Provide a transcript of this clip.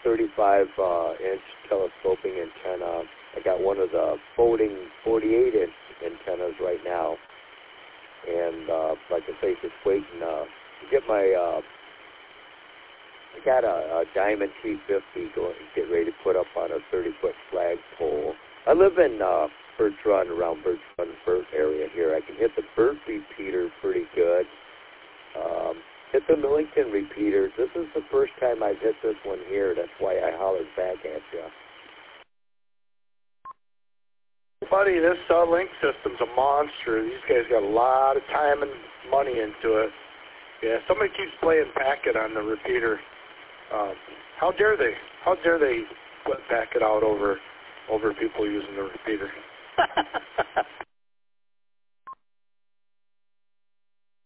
35-inch telescoping antenna. I got one of the folding 48-inch antennas right now. And like I say, just waiting to get my, I got a Diamond T50 going to get ready to put up on a 30-foot flagpole. I live in Birch Run, around Birch Run area here. I can hit the Burt repeater pretty good. Hit the Millington repeaters. This is the first time I've hit this one here. That's why I hollered back at you. Buddy, this link system's a monster. These guys got a lot of time and money into it. Yeah, somebody keeps playing Packet on the repeater. How dare they? How dare they put Packet out over people using the repeater?